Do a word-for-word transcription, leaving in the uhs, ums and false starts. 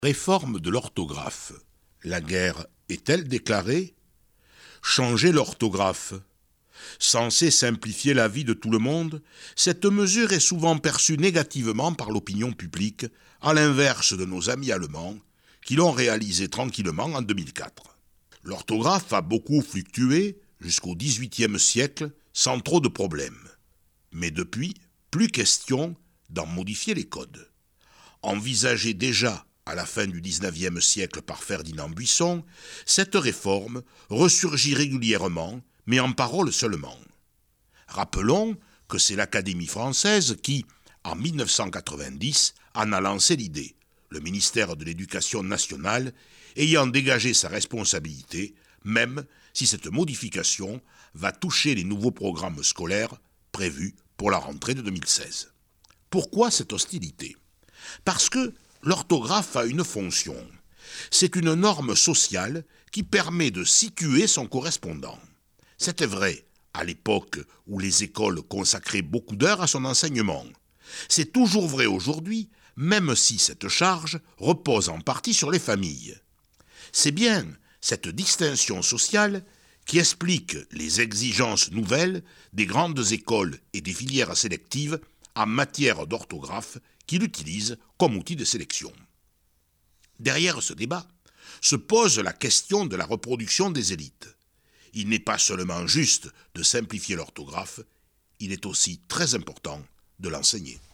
Réforme de l'orthographe. La guerre est-elle déclarée? Changer l'orthographe. Censée simplifier la vie de tout le monde, cette mesure est souvent perçue négativement par l'opinion publique, à l'inverse de nos amis allemands, qui l'ont réalisée tranquillement en deux mille quatre. L'orthographe a beaucoup fluctué jusqu'au dix-huitième siècle sans trop de problèmes. Mais depuis, plus question d'en modifier les codes. Envisagée déjà à la fin du dix-neuvième siècle par Ferdinand Buisson, cette réforme ressurgit régulièrement, mais en paroles seulement. Rappelons que c'est l'Académie française qui, en mille neuf cent quatre-vingt-dix, en a lancé l'idée, le ministère de l'Éducation nationale ayant dégagé sa responsabilité, même si cette modification va toucher les nouveaux programmes scolaires prévus pour la rentrée de deux mille seize. Pourquoi cette hostilité? Parce que l'orthographe a une fonction. C'est une norme sociale qui permet de situer son correspondant. C'était vrai à l'époque où les écoles consacraient beaucoup d'heures à son enseignement. C'est toujours vrai aujourd'hui, même si cette charge repose en partie sur les familles. C'est bien cette distinction sociale qui explique les exigences nouvelles des grandes écoles et des filières sélectives en matière d'orthographe qui l'utilisent comme outil de sélection. Derrière ce débat se pose la question de la reproduction des élites. Il n'est pas seulement juste de simplifier l'orthographe, il est aussi très important de l'enseigner.